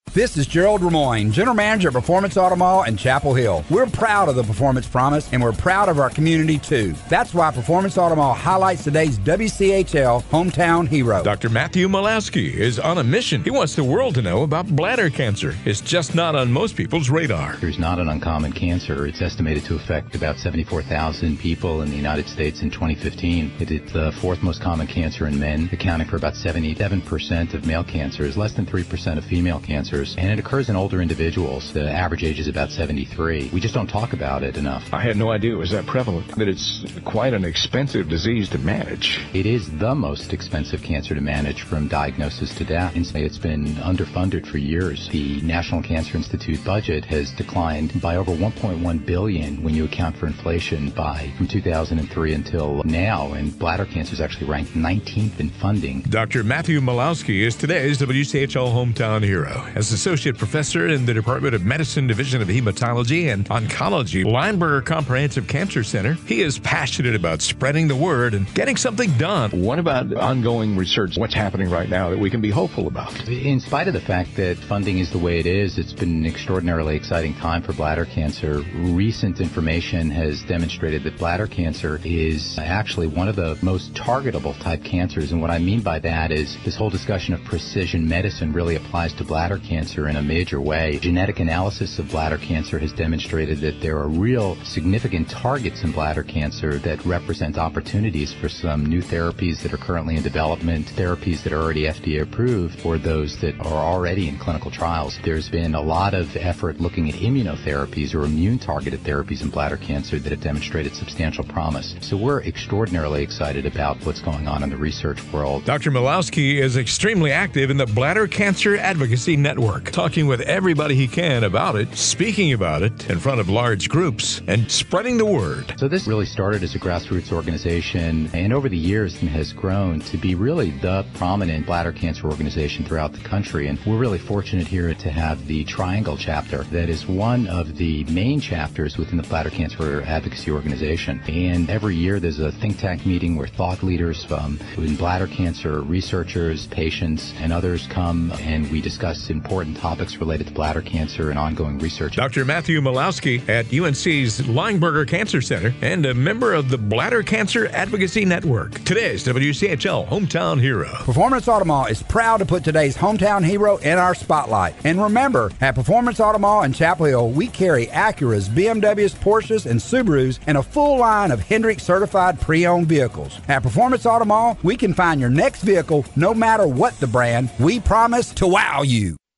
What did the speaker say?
This is Gerald Ramoyne, General Manager at Performance Auto Mall in Chapel Hill. We're proud of the Performance Promise, and we're proud of our community, too. That's why Performance Auto Mall highlights today's WCHL Hometown Hero. Dr. Matthew Malowski is on a mission. He wants the world to know about bladder cancer. It's just not on most people's radar. There's not an uncommon cancer. It's estimated to affect about 74,000 people in the United States in 2015. It is the fourth most common cancer in men, accounting for about 77% of male cancers, less than 3% of female cancers. And it occurs in older individuals. The average age is about 73. We just don't talk about it enough. I had no idea it was that prevalent, that it's quite an expensive disease to manage. It is the most expensive cancer to manage from diagnosis to death. It's been underfunded for years. The National Cancer Institute budget has declined by over $1.1 billion when you account for inflation from 2003 until now, and bladder cancer is actually ranked 19th in funding. Dr. Matthew Malowski is today's WCHL Hometown Hero. As Associate Professor in the Department of Medicine Division of Hematology and Oncology, Lineberger Comprehensive Cancer Center, he is passionate about spreading the word and getting something done. What about ongoing research? What's happening right now that we can be hopeful about? In spite of the fact that funding is the way it is, it's been an extraordinarily exciting time for bladder cancer. Recent information has demonstrated that bladder cancer is actually one of the most targetable type cancers. And what I mean by that is this whole discussion of precision medicine really applies to bladder cancer in a major way. Genetic analysis of bladder cancer has demonstrated that there are real significant targets in bladder cancer that represent opportunities for some new therapies that are currently in development, therapies that are already FDA approved, or those that are already in clinical trials. There's been a lot of effort looking at immunotherapies or immune-targeted therapies in bladder cancer that have demonstrated substantial promise. So we're extraordinarily excited about what's going on in the research world. Dr. Malowski is extremely active in the Bladder Cancer Advocacy Network, talking with everybody he can about it, speaking about it in front of large groups, and spreading the word. So this really started as a grassroots organization, and over the years has grown to be really the prominent bladder cancer organization throughout the country. And we're really fortunate here to have the Triangle chapter that is one of the main chapters within the Bladder Cancer Advocacy Organization. And every year there's a think tank meeting where thought leaders in bladder cancer, researchers, patients, and others come, and we discuss important topics related to bladder cancer and ongoing research. Dr. Matthew Malowski at UNC's Lineberger Cancer Center and a member of the Bladder Cancer Advocacy Network. Today's WCHL Hometown Hero. Performance Auto Mall is proud to put today's Hometown Hero in our spotlight. And remember, at Performance Auto Mall in Chapel Hill, we carry Acuras, BMWs, Porsches, and Subarus, and a full line of Hendrick certified pre-owned vehicles. At Performance Auto Mall, we can find your next vehicle no matter what the brand. We promise to wow you.